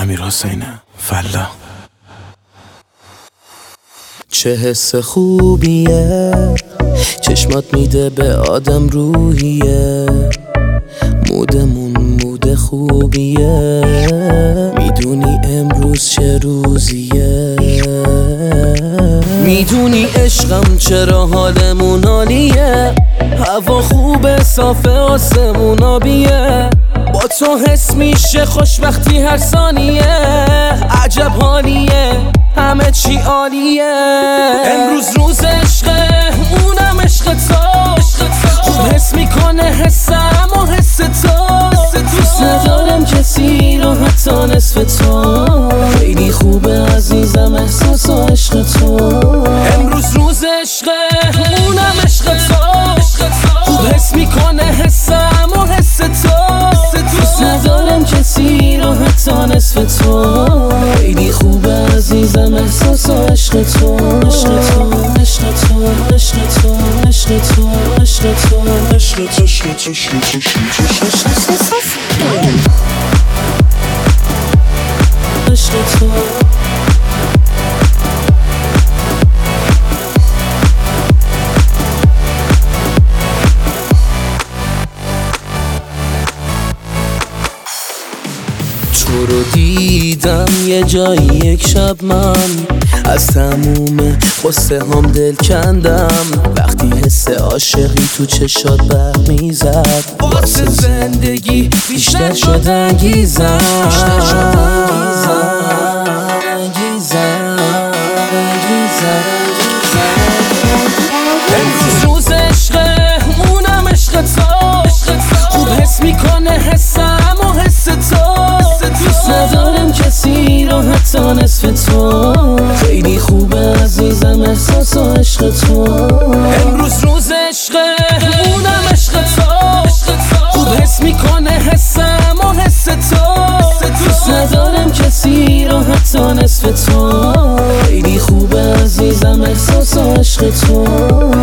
امیرحسین فلا. چه حس خوبیه چشمات میده به آدم روحیه، مودمون مود خوبیه، میدونی امروز چه روزیه، میدونی عشقم چرا حالمون عالیه، هوا خوبه صافه آسمون آبیه، با تو حس میشه خوشبختی هر ثانیه، عجب حالیه همه چی عالیه، امروز روز عشقه اونم عشق تو، خوب حس میکنه حسم و حس تو، دوست ندارم کسی رو حتی نصف تو، خیلی خوبه عزیزم احساس و عشق تو، امروز روز عشقه اونم عشق تو، خوب حس میکنه حسم و حس تو، دوست ندارم کسی رو حتی نصف تو، خیلی خوبه عزیزم احساس و عشق تو، عشق تو، عشق تو، عشق تو، عشق تو، عشق تو، عشق تو، عشق تو. تو رو دیدم یه جایی یک شب، من از تموم قصه هم دل کندم، وقتی حس عاشقی تو چشات برق میزد، واسه زندگی بیشتر شد انگیزم، امروز روز عشقه اونم عشق تو، خوب حس میکنه حسم و حس تو، دوست ندارم کسی رو حتی نصف تو، خیلی خوبه عزیزم احساس و عشق تو، امروز روز عشقه اونم عشق تو، خوب حس میکنه حسم و حس تو، دوست ندارم کسی رو حتی نصف تو، خیلی خوبه عزیزم احساس و عشق تو.